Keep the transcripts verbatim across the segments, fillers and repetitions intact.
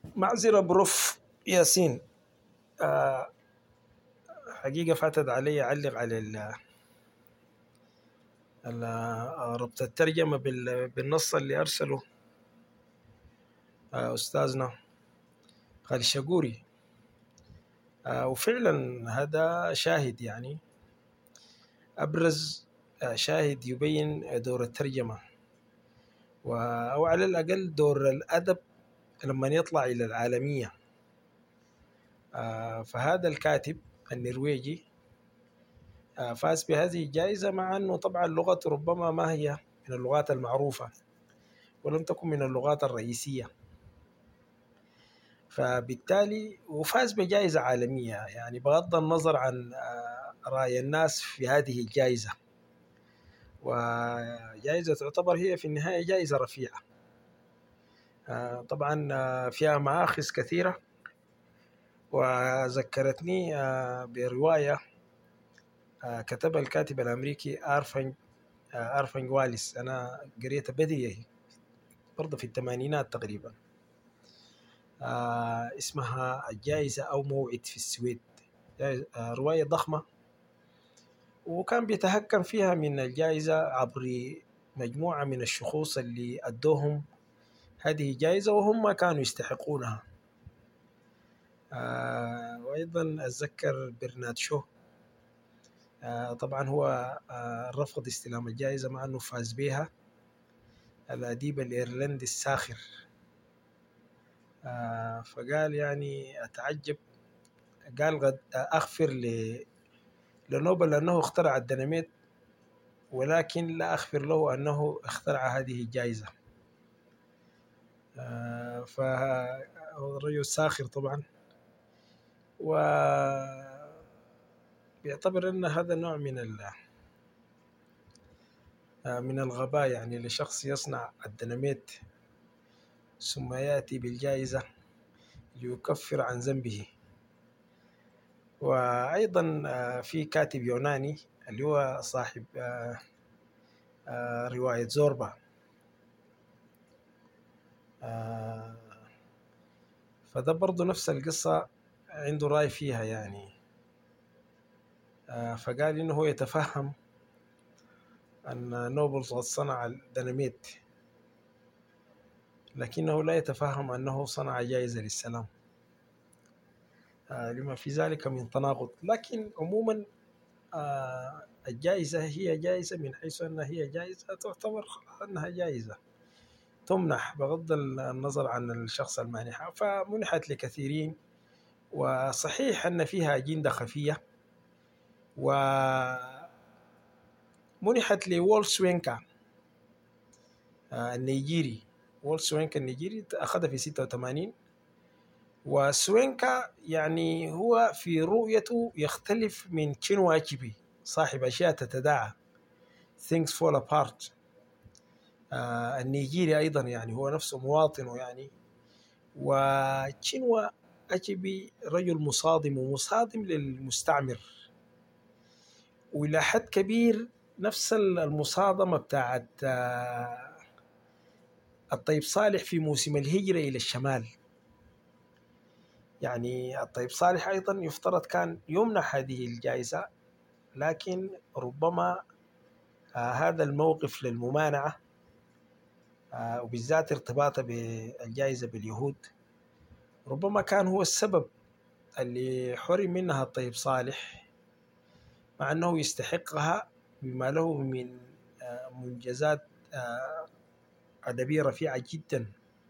معذرة بروف ياسين. آه حقيقة فاتت علي أعلق على ال- ال- آه، ربط الترجمة بال- بالنص اللي أرسله آه أستاذنا خالد الشقوري. آه وفعلا هذا شاهد، يعني أبرز آه شاهد يبين دور الترجمة و- أو على الأقل دور الأدب لما يطلع إلى العالمية. آه فهذا الكاتب النرويجي آه فاز بهذه الجائزة، مع أنه طبعا لغته ربما ما هي من اللغات المعروفة ولم تكن من اللغات الرئيسية، فبالتالي وفاز بجائزة عالمية، يعني بغض النظر عن آه، رأي الناس في هذه الجائزة. وجائزة تعتبر هي في النهاية جائزة رفيعة. آه، طبعا آه، فيها مآخذ كثيرة، وذكرتني آه، برواية آه، كتبها الكاتب الأمريكي آرفنج آه، آرفنج واليس. أنا قريتها بدري برضه في الثمانينات تقريبا. آه، اسمها الجائزة أو موعد في السويد. آه، رواية ضخمة، وكان بيتهكم فيها من الجائزة عبر مجموعة من الشخوص اللي أدوهم هذه الجائزة وهم كانوا يستحقونها. آه وأيضا أتذكر برنارد شو. آه طبعا هو آه رفض استلام الجائزة مع أنه فاز بها، الأديب الإيرلندي الساخر. آه فقال يعني أتعجب، قال قد أغفر ل- لنوبل أنه اخترع الديناميت، ولكن لا أغفر له أنه اخترع هذه الجائزة. آه فالرجل ساخر طبعا، وبيعتبر أن هذا نوع من ال- آه، من الغباء، يعني لشخص يصنع الديناميت ثم يأتي بالجائزة ليكفر عن ذنبه. وأيضا آه، في كاتب يوناني اللي هو صاحب آه، آه، رواية زوربا. آه، فده برضو نفس القصة، عنده رأي فيها يعني. آه، فقال إنه هو يتفهم أن نوبل قد صنع الديناميت، لكنه لا يتفهم أنه صنع جائزة للسلام. آه، لما في ذلك من تناقض. لكن عموما آه، الجائزة هي جائزة من حيث أنها هي جائزة، تعتبر أنها جائزة تمنح بغض النظر عن الشخص المانحة. فمنحت لكثيرين، وصحيح أن فيها أجندة خفية. ومنحت لوول سوينكا آه، النيجيري. وول سوينكا النيجيري أخذها في ستة وثمانين. وسوينكا يعني هو في رؤيته يختلف من تشينوا أتشيبي صاحب أشياء تتداعى Things Fall Apart. آه النيجيري أيضا يعني هو نفسه مواطنه يعني. وتشينوا أتشيبي رجل مصادم ومصادم للمستعمر، وإلى حد كبير نفس المصادمة بتاعت آه الطيب صالح في موسم الهجرة إلى الشمال. يعني الطيب صالح أيضا يفترض كان يمنح هذه الجائزة، لكن ربما آه هذا الموقف للممانعة آه وبالذات ارتباطه بالجائزة باليهود ربما كان هو السبب اللي حرم منها الطيب صالح، مع أنه يستحقها بما له من آه منجزات آه أدبية رفيعة جدا.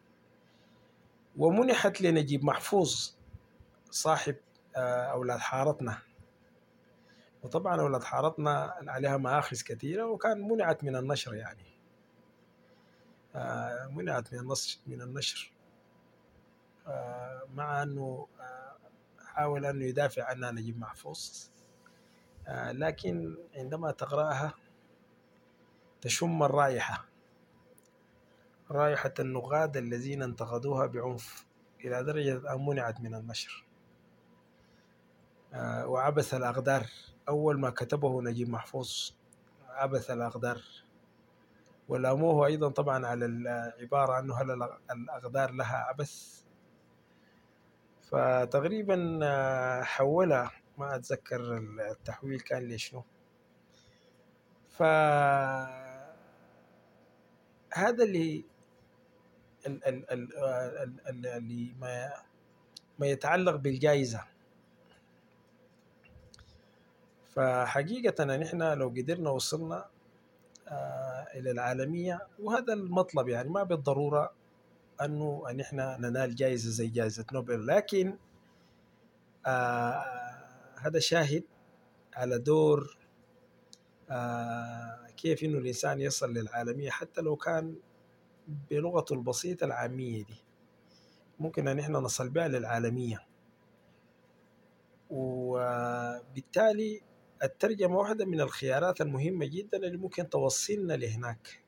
ومنحت لنجيب محفوظ صاحب آه أولاد حارتنا. وطبعا أولاد حارتنا عليها مآخذ كثيرة، وكان منعت من النشر يعني آه منعت من النشر من النشر آه مع أنه آه حاول أنه يدافع عنها نجيب محفوظ. آه لكن عندما تقرأها تشم الرائحة، رائحة النقاد الذين انتقدوها بعنف إلى درجة أن منعت من النشر. آه وعبث الأقدار أول ما كتبه نجيب محفوظ، عبث الأقدار، ولاموه أيضا طبعا على العبارة أنه هل الأقدار لها عبث. فتقريبا حولها، ما أتذكر التحويل كان لشنو. فهذا اللي ال- ال- ال- ال- اللي ما ما يتعلق بالجائزة. فحقيقة نحن لو قدرنا وصلنا آه، إلى العالمية، وهذا المطلب، يعني ما بالضرورة أنه أن إحنا ننال جائزة زي جائزة نوبل، لكن آه، هذا شاهد على دور آه، كيف إنه الإنسان يصل للعالمية، حتى لو كان بلغته البسيطة العامية دي ممكن أن إحنا نصل بها للعالمية. وبالتالي الترجمة واحدة من الخيارات المهمة جدا اللي ممكن توصلنا لهناك،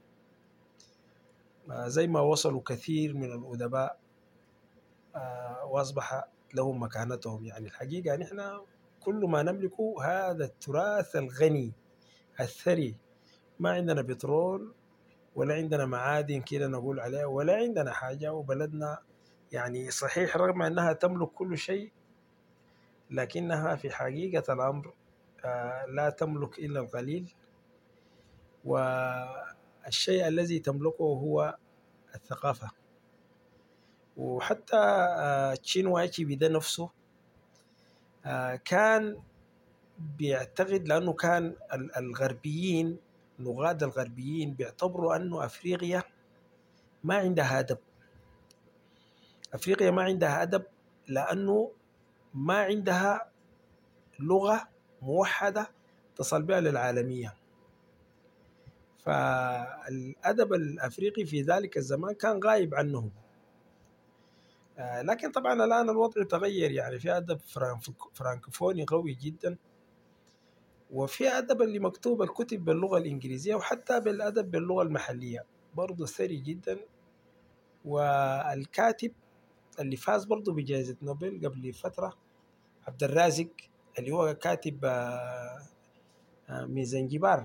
زي ما وصلوا كثير من الأدباء وأصبح لهم مكانتهم. يعني الحقيقة نحن كل ما نملكه هذا التراث الغني الثري. ما عندنا بترول ولا عندنا معادن كده نقول عليها، ولا عندنا حاجة، وبلدنا يعني صحيح رغم أنها تملك كل شيء، لكنها في حقيقة الأمر لا تملك إلا القليل. والشيء الذي تملكه هو الثقافة. وحتى تشينوا أتشيبي ده نفسه كان بيعتقد، لأنه كان الغربيين نغاد الغربيين بيعتبروا أنه أفريقيا ما عندها أدب. أفريقيا ما عندها أدب لأنه ما عندها لغة موحدة تصل بها للعالمية. فالأدب الأفريقي في ذلك الزمان كان غايب عنهم. لكن طبعا الآن الوضع تغير، يعني في أدب فرانكوفوني قوي جدا، وفي أدب اللي مكتوب الكتب باللغة الإنجليزية، وحتى بالأدب باللغة المحلية برضو ثري جدا. والكاتب اللي فاز برضو بجائزة نوبل قبل فترة، عبد الرازق، اللي هو كاتب من زنجبار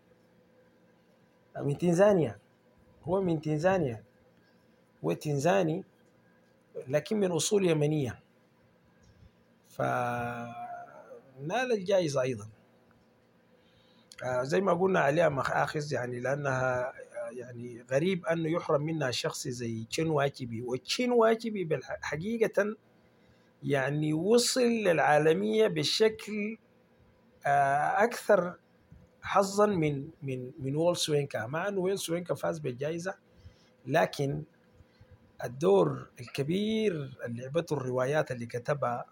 من تنزانيا. هو من تنزانيا، هو تنزاني لكن من أصول يمنية، فنال الجائزة أيضا. زي ما قلنا عليها مآخذ، يعني لأنها يعني غريب أنه يحرم منها شخص زي تشينوا أتشيبي. وتشينوا أتشيبي بالحقيقة يعني وصل للعالمية بشكل أكثر حظا من من من وول سوينكا، مع أنه وول سوينكا فاز بالجائزة، لكن الدور الكبير اللي لعبته الروايات اللي كتبها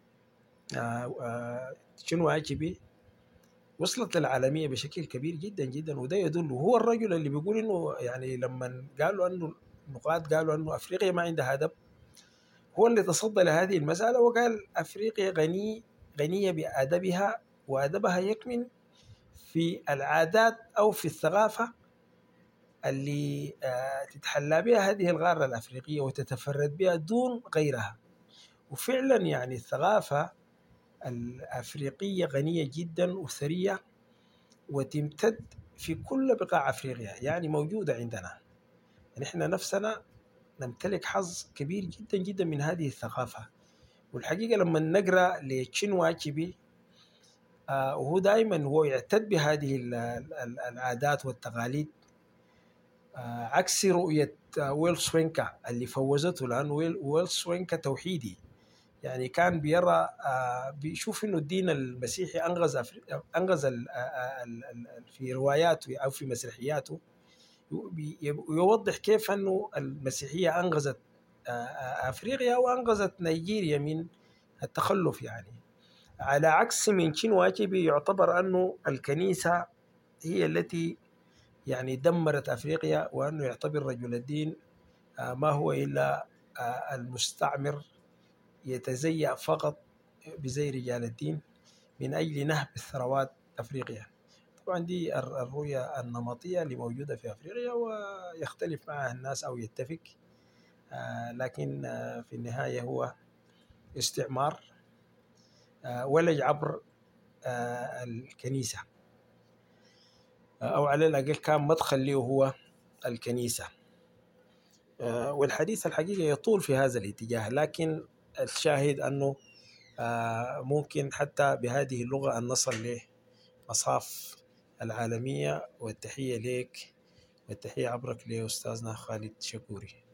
تشينوا أتشيبي وصلت للعالمية بشكل كبير جدا جدا. وده يدل، هو الرجل اللي بيقول انه يعني لما قالوا انه النقاد قالوا انه افريقيا ما عندها ادب، هو اللي تصدى لهذه المسألة وقال افريقيا غني غنية بأدبها، وأدبها يكمن في العادات او في الثقافة اللي تتحلى بها هذه القارة الافريقية وتتفرد بها دون غيرها. وفعلا يعني الثقافة الافريقية غنية جدا وثرية، وتمتد في كل بقاع أفريقيا، يعني موجودة عندنا. نحن نفسنا نمتلك حظ كبير جدا جدا من هذه الثقافة. والحقيقة لما نقرأ لتشينوا أتشيبي آه وهو دائما هو يعتد بهذه العادات والتقاليد، آه عكس رؤية آه ويل سوينكا اللي فوزته، لأن ويل, ويل سوينكا توحيدي، يعني كان بيرى آه بيشوف انه الدين المسيحي انغز انغز ال ال ال في رواياته او في مسرحياته، ويوضح كيف انه المسيحيه انغزت آه افريقيا وانغزت نيجيريا من التخلف. يعني على عكس من تشينوا أتشيبي يعتبر انه الكنيسه هي التي يعني دمرت افريقيا، وانه يعتبر رجل الدين آه ما هو الا آه المستعمر يتزيأ فقط بزي رجال الدين من أجل نهب الثروات أفريقيا. طبعا دي الرؤية النمطية اللي موجودة في أفريقيا، ويختلف معها الناس أو يتفق، لكن في النهاية هو استعمار ولج عبر الكنيسة، أو على الأقل كان مدخل له هو الكنيسة. والحديث الحقيقة يطول في هذا الاتجاه، لكن الشاهد أنه ممكن حتى بهذه اللغة أن نصل لمصاف العالمية. والتحية لك والتحية عبرك لأستاذنا خالد شكوري.